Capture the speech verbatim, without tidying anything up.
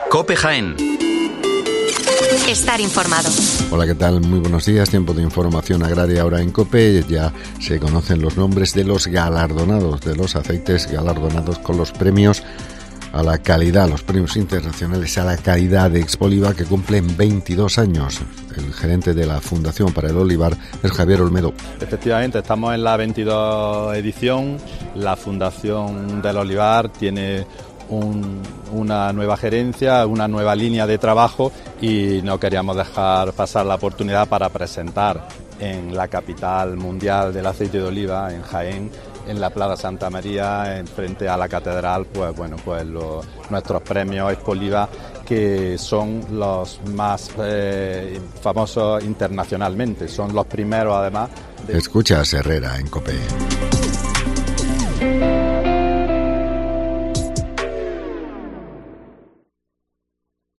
COPE Jaén. Estar informado. Hola, ¿qué tal? Muy buenos días. Tiempo de información agraria ahora en COPE. Ya se conocen los nombres de los galardonados, de los aceites galardonados con los premios a la calidad, los premios internacionales a la calidad de Expoliva, que cumplen veintidós años. El gerente de la Fundación para el Olivar es Javier Olmedo. Efectivamente, estamos en la veintidós edición. La Fundación del Olivar tiene un, una nueva gerencia, una nueva línea de trabajo y no queríamos dejar pasar la oportunidad para presentar en la capital mundial del aceite de oliva, en Jaén, en la Plaza Santa María, en frente a la catedral, pues bueno, pues los, nuestros premios Expoliva, que son los más eh, famosos internacionalmente, son los primeros además. De... Escuchas Herrera en COPE.